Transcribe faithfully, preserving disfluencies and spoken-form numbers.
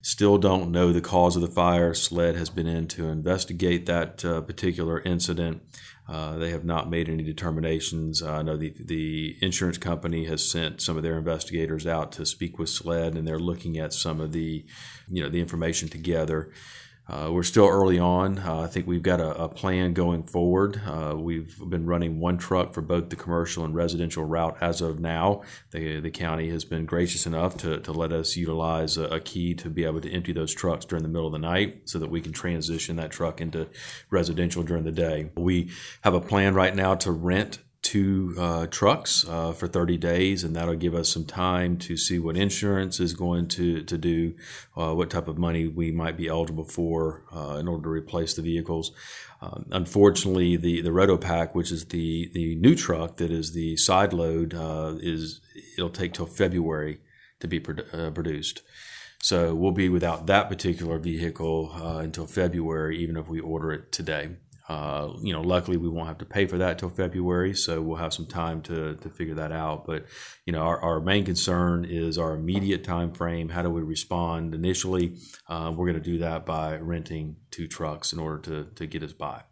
Still don't know the cause of the fire. SLED has been in to investigate that uh, particular incident. Uh, they have not made any determinations. I know the, the insurance company has sent some of their investigators out to speak with SLED, and they're looking at some of the, you know, the information together. Uh, we're still early on. Uh, I think we've got a, a plan going forward. Uh, we've been running one truck for both the commercial and residential route as of now. The, the county has been gracious enough to, to let us utilize a, a key to be able to empty those trucks during the middle of the night so that we can transition that truck into residential during the day. We have a plan right now to rent two uh, trucks uh, for thirty days, and that'll give us some time to see what insurance is going to, to do, uh, what type of money we might be eligible for uh, in order to replace the vehicles. Um, unfortunately, the, the Rotopack, which is the, the new truck that is the side load, uh, is it'll take till February to be produ- uh, produced. So we'll be without that particular vehicle uh, until February, even if we order it today. Uh, you know, luckily we won't have to pay for that till February, so we'll have some time to to figure that out. But you know, our, our main concern is our immediate time frame. How do we respond initially? Uh, we're going to do that by renting two trucks in order to to get us by.